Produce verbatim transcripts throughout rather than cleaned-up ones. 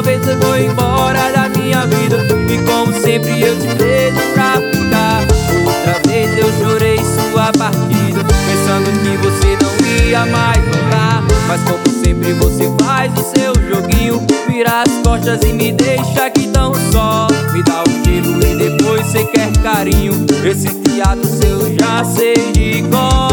vez eu vou embora da minha vida, e como sempre eu te vejo pra ficar. Outra vez eu chorei sua partida, pensando que você não ia mais voltar. Mas como sempre você faz o seu joguinho, vira as costas e me deixa aqui tão só. Me dá um gelo e depois cê quer carinho, esse teatro seu já sei de cor.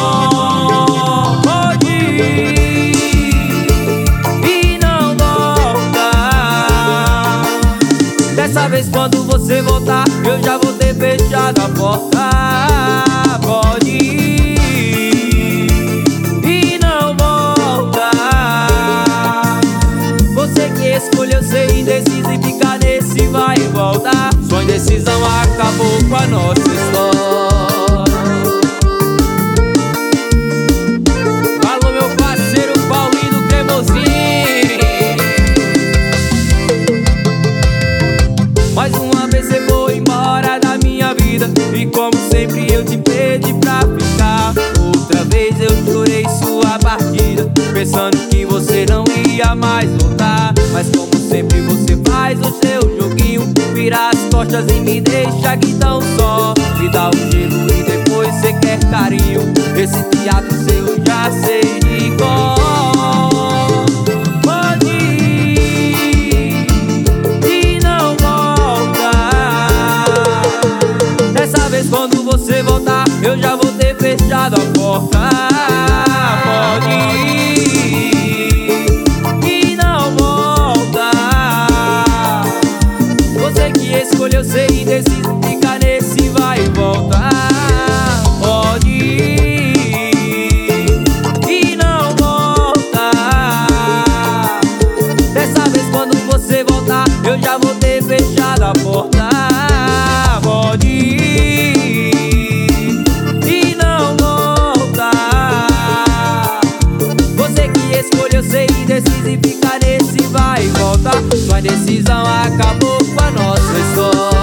Pode ir e não voltar. Dessa vez quando você voltar, eu já vou ter fechado a porta. Pode ir e não voltar. Você que escolheu ser indeciso e ficar nesse vai e volta. Sua indecisão acabou com a nossa história. Alô, meu parceiro Paulinho do Cremosinho. Mais uma vez você foi embora da minha vida, e como sempre eu te pedi pra ficar. Outra vez eu chorei sua partida, pensando que você não ia mais voltar. Mas como sempre você faz o seu joguinho, vira as costas e me deixa aqui tão só. Me dá um gelo e depois cê quer carinho, esse teatro seu já sei de cor. Pode ir e não voltar. Dessa vez quando você voltar, eu já vou ter fechado a porta. Pode ir e não voltar. Você que escolheu ser indeciso, fica nesse vai e volta. Pode ir e não voltar. Dessa vez quando você voltar, eu já vou ter fechado a porta. Pode ir e não voltar. Você que escolheu ser indeciso e ficar nesse vai e volta. Sua decisão acabou com a nossa história.